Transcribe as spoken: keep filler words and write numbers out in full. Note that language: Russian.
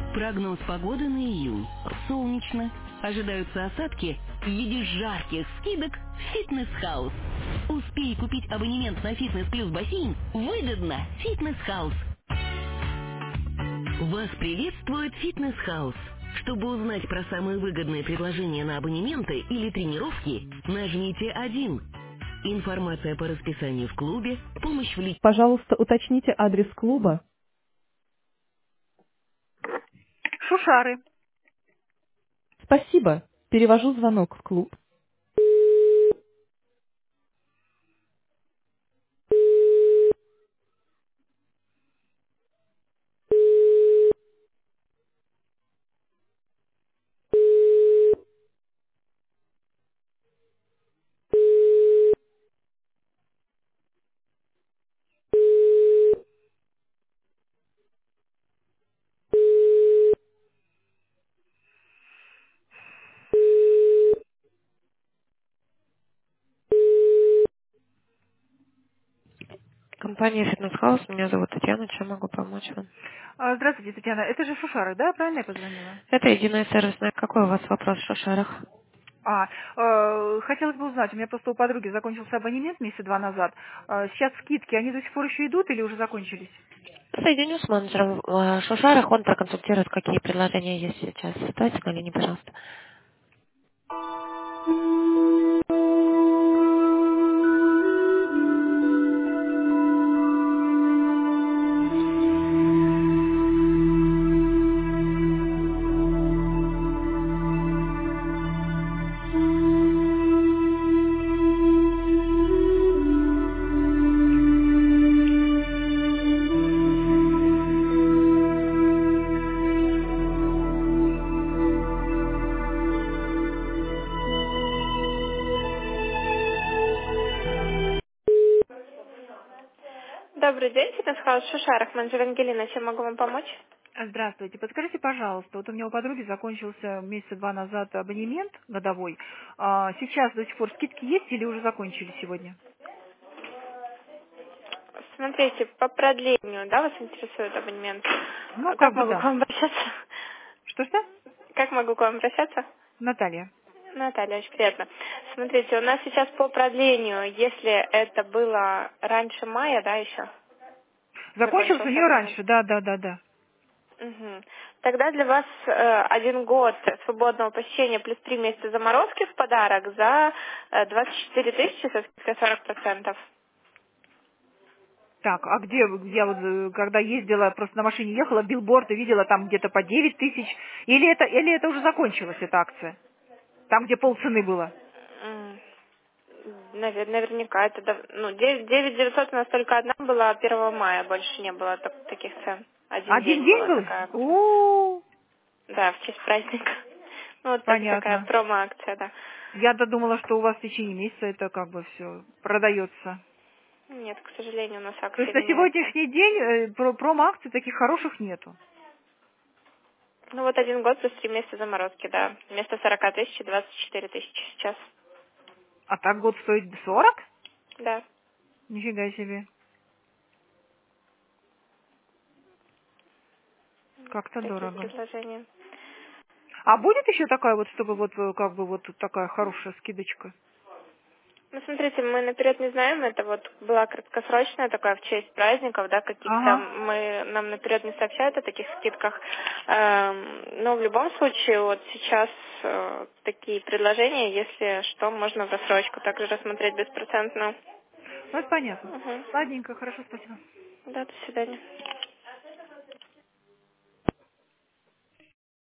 Прогноз погоды на июнь. Солнечно. Ожидаются осадки в виде жарких скидок в Фитнес-хаус. Успей купить абонемент на Фитнес плюс бассейн выгодно. Фитнес-хаус. Вас приветствует Фитнес-хаус. Чтобы узнать про самые выгодные предложения на абонементы или тренировки, нажмите один. Информация по расписанию в клубе, помощь в личном... Пожалуйста, уточните адрес клуба. Шушары. Спасибо. Перевожу звонок в клуб. Компания «Фитнес-хаус». Меня зовут Татьяна. Чем могу помочь вам? А, Здравствуйте, Татьяна. Это же Шушары, да? Правильно я позвонила? Это единая сервисная. Какой у вас вопрос в Шушарах? А, э, хотелось бы узнать, у меня просто у подруги закончился абонемент месяца два назад. А, сейчас скидки, они до сих пор еще идут или уже закончились? Соединю с менеджером в Шушарах. Он проконсультирует, какие предложения есть сейчас. Давайте на линии, пожалуйста. Добрый день, фитнес-хаус в Шушарах. Менеджер Ангелина, чем могу вам помочь? А, Здравствуйте. Подскажите, пожалуйста, вот у меня у подруги закончился месяца два назад абонемент годовой. А, сейчас до сих пор скидки есть или уже закончились сегодня? Смотрите, по продлению, да, вас интересует абонемент? Ну, А как Как бы могу к да. вам обращаться? Что-что? Как могу к вам обращаться? Наталья. Наталья, очень приятно. Смотрите, у нас сейчас по продлению, если это было раньше мая, да, еще Закончился у закончился нее абонемент. раньше, да, да, да, да. Мгм. Тогда для вас э, один год свободного посещения плюс три месяца заморозки в подарок за э, двадцать четыре тысячи со скидкой сорок процентов. Так, а где, вы- я вот, э, когда ездила, просто на машине ехала, билборд и видела там где-то по девять тысяч, или это, или это уже закончилась эта акция? Там, где полцены было. М, навер- Наверняка это дав- ну девять девятьсот у нас только одна была первого мая, больше не было так- таких цен. Один Один день день была был? такая акция. У, Да, в честь праздника. Ну вот так- такая понятно. промо-акция, да. Я-то думала, что у вас в течение месяца это как бы все продается. Нет, к сожалению, у нас То акции есть на меняются. сегодняшний день э, про- промо-акций таких хороших нету. Ну вот один год плюс три месяца заморозки, да. Вместо сорока тысяч двадцать четыре тысячи сейчас. А так год стоит сорок? Да, Нифига себе. Как-то такие дорого. предложения. А будет еще такая вот, чтобы вот э, как бы вот такая хорошая скидочка? Ну, смотрите, мы наперед не знаем, это вот была краткосрочная такая в честь праздников, да, каких-то Ага. мы, нам наперед не сообщают о таких скидках. Эм, но в любом случае, вот сейчас э, такие предложения, если что, можно в рассрочку также рассмотреть беспроцентно. Ну, это понятно. Угу. Ладненько, хорошо, спасибо. Да, до свидания.